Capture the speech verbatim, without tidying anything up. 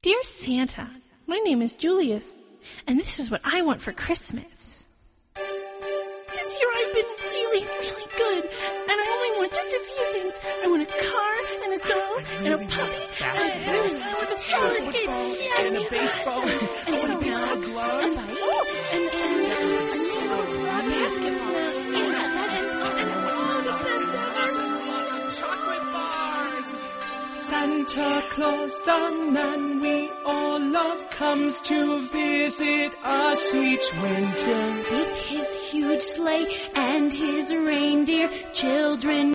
Dear Santa, my name is Julius, and this is what I want for Christmas. This year I've been really, really good, and I only want just a few things. I want a car, and a doll, and a puppy, and a, and I want some roller skates, yeah, and a baseball, and, and a baseball glove, and, oh, and, and, and a basketball, yeah, that, and, and oh, the best ever. Chocolate bars. Santa Claus, the man we all love, comes to visit us each winter. With his huge sleigh and his reindeer, children